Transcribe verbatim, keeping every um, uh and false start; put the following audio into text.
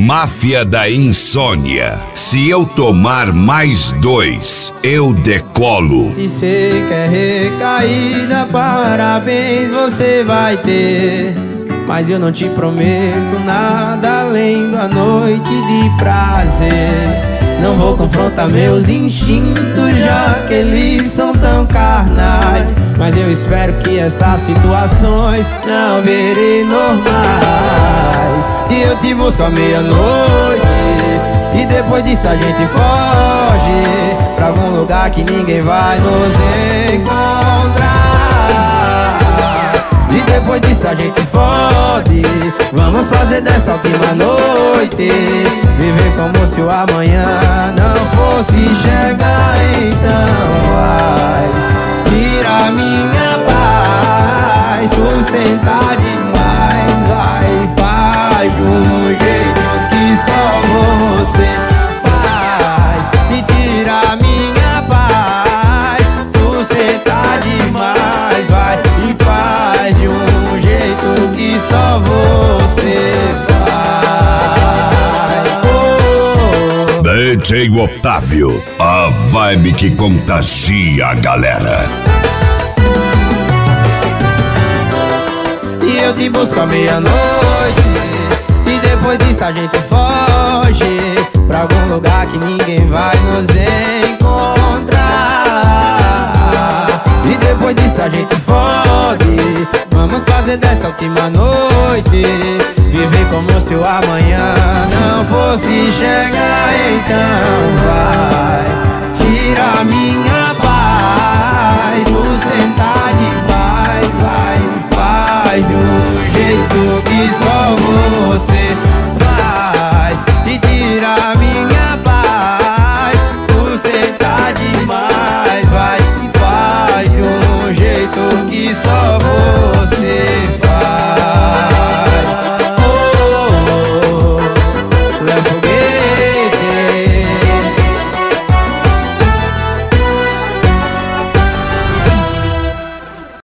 Máfia da Insônia. Se eu tomar mais dois, eu decolo. Se cê quer recaída, parabéns, você vai ter. Mas eu não te prometo nada além da noite de prazer. Não vou confrontar meus instintos, já que eles são tão carnais. Mas eu espero que essas situações não virem normais. E eu te busco à meia-noite, e depois disso a gente foge pra algum lugar que ninguém vai nos encontrar. E depois disso a gente fode. Vamos fazer dessa última noite viver como se o amanhã não fosse chegar. Então vai, tira minha paz, tu senta demais. Vai, faz de um jeito que só você faz. E tira minha paz, tu senta demais. Vai e faz de um jeito que só você faz. Oh. D J Otávio, a vibe que contagia a galera. E eu te busco à meia-noite, e depois disso a gente foge pra algum lugar que ninguém vai nos encontrar. E depois disso a gente fode. Vamos fazer dessa última noite viver como se o amanhã não fosse chegar. Então vai, tira minha paz, tu senta demais. Vai, faz de um jeito que só você faz. E tira minha paz, tu senta demais. Vai, faz de um jeito que só você